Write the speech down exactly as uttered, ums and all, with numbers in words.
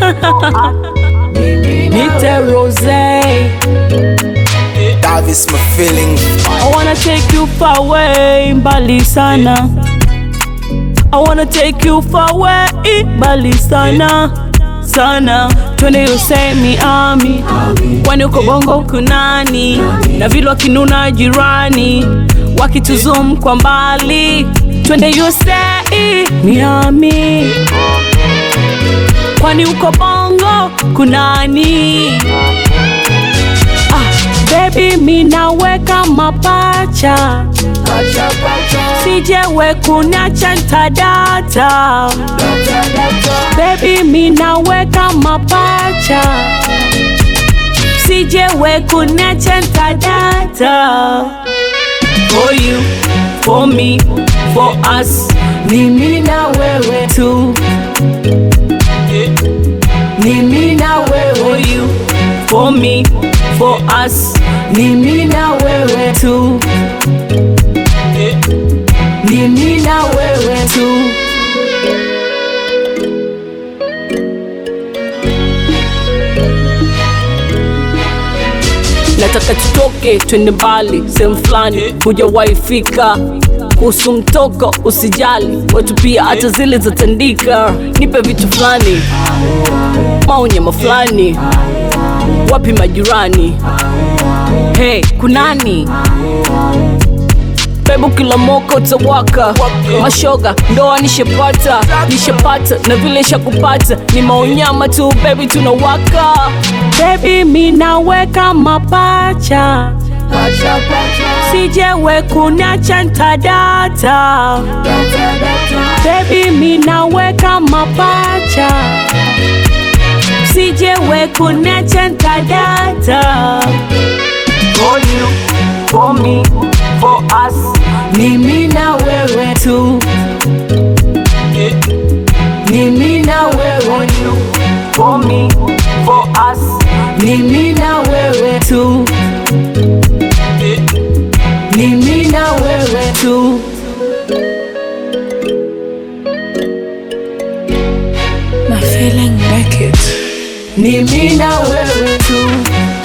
Nite Rose, That is my feeling. I wanna take you far away, mbali sana. I wanna take you far away, mbali sana sana. Twende Usemi Ami, kwani uko Bongo kunani? Na vile wakinuna jirani, wakituzum kwa mbali. Twende Usemi Ami, kwani uko Bongo kunani? Ah, baby mina weka mapacha, sijewe kuniacha ntadata. Baby mina weka mapacha, sijewe kuniacha ntadata. For you, for me, for us, ni mimi na wewe tu. Ni mimi na wewe. For you, for me, for us, ni mimi na wewe tu. Ni mimi na wewe tu. Nataka tutoke twende mbali, sehemu fulani hujawahi fika. Kuhusu mtoko usijali, watu pia hata zile zatandika. Nipe vitu fulani, maonyama fulani, wapi majirani? Hey, kunani? Bebu kila moko utawaka. Mashoga, ndoa nishepata, nishepata na vile shakupata. Ni maonyama tu baby tunawaka. Baby mina weka mapacha, sijewe kuniacha ntadata. Baby mina weka mapacha, sijewe kuniacha ntadata. For you, for me, for us, ni mimi na wewe tu. Ni mimi na wewe tu. For me, for us, ni mimi na wewe tu. Ni mimi na wewe tu. My feeling naked. Ni mimi na wewe tu.